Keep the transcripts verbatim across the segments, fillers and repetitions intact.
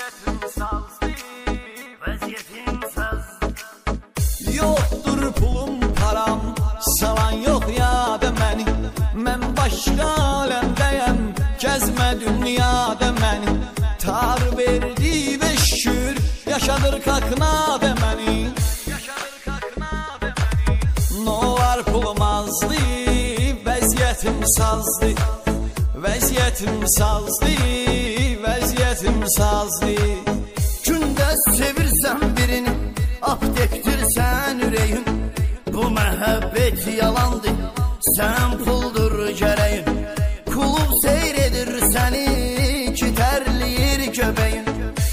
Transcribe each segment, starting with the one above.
vəziyyətim sazdı, vəziyyətim sazdı. Yoktur pulum param, salan yok yada məni. Mən başqa aləmdəyəm, gəzmə dünyada məni. Tar verdi və şükür, yaşadır kaknada məni. Nolar pulum azdı, vəziyyətim sazdı, vəziyyətim sazdı, vəziyyətim sazdı. Gündə sevirsən birini, aptekdirsən ürəyin. Bu məhəbbət yalandır, sən puldur gərəyin. Kulub seyr edir səni, ki tərliyir göbəyin.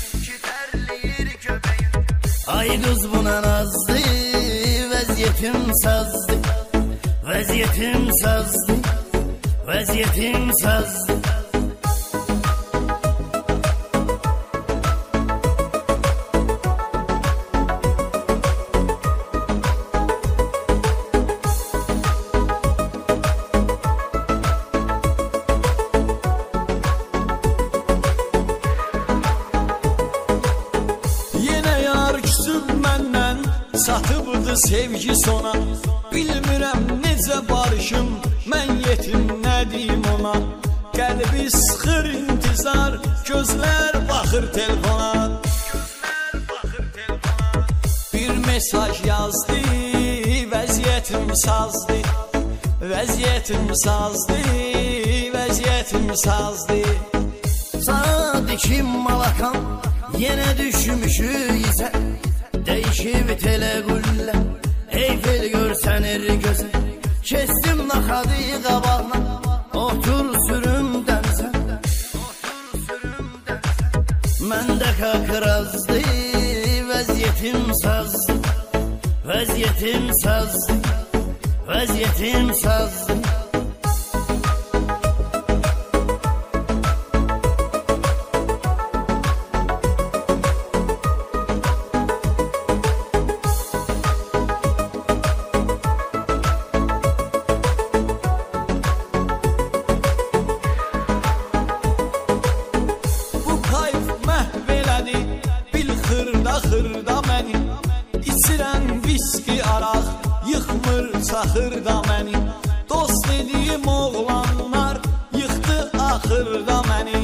Ay qız buna nazdı, vəziyyətim sazdı, vəziyyətim sazdı, vəziyyətim sazdı. Satıbdı sevgi sona, bilmirəm necə barışım, mən yetim nə deyim ona. Qəlbi sıxır intizar, gözlər baxır telefona. Bir mesaj yazdı, vəziyyətim sazdı, vəziyyətim sazdı, vəziyyətim sazdı. Sana dikim malakan, yenə düşmüşük izə. Değişib telə qullə, Eyfel görsənir gözə. Kestim naxadı qabağına, otur sürüm dənizə. Məndə kakrazdı, vəziyyətim sazdı, vəziyyətim sazdı, vəziyyətim sazdı. Xırda məni, içirəm viski araq, yıxmır saxırda məni. Dost dediyim oğlanlar yıxdı axırda məni.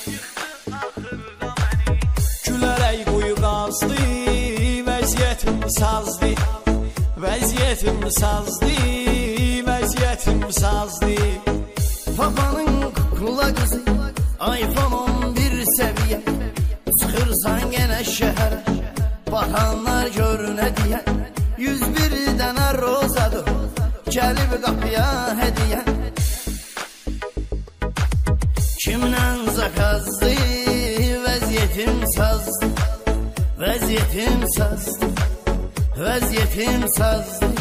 Gülərək quyu qazdı, vəziyyətim sazdı, vəziyyətim sazdı, vəziyyətim sazdı. Papanın kukla qızı, iPhone on bir səviyyə. Çıxırsan yenə şəhərə, baxanlar görünə deyən. Yüz bir dənə rozadır, gəlib qapıya hədiyə. Kimdən zakazdı, vəziyyətim sazdı, vəziyyətim sazdı, vəziyyətim sazdı.